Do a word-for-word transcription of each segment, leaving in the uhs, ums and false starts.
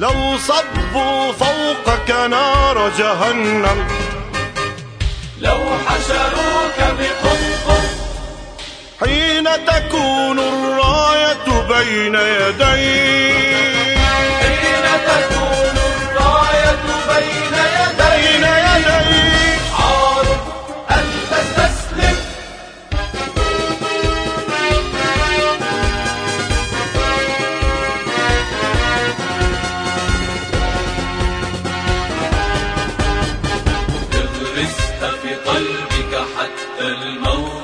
لو صبوا فوقك نار جهنم، لو حشروك بقنقر، حين تكون الراية بين يديك، حين تكون الراية بين يديك، عار أن تستسلم. اغرست في قلبك حتى الموت،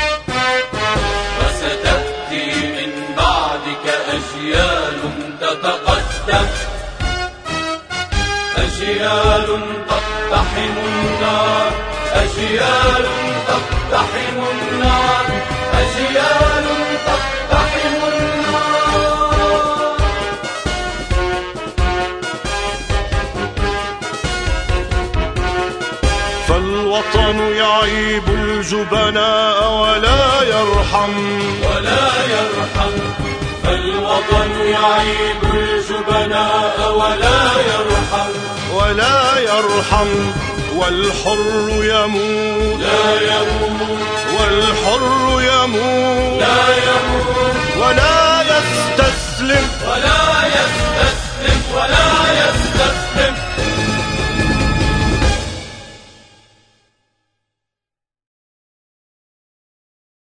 وستأتي من بعدك أجيال تتقدم، أجيال تقتحم النار، أجيال تقتحم النار، أجيال تقتحم النار. فالوطن يعيب الجبناء ولا يرحم، ولا يرحم، فالوطن يعيب الجبناء ولا يرحم، ولا يرحم. والحر يموت، لا يموت، والحر يموت، لا يموت، ولا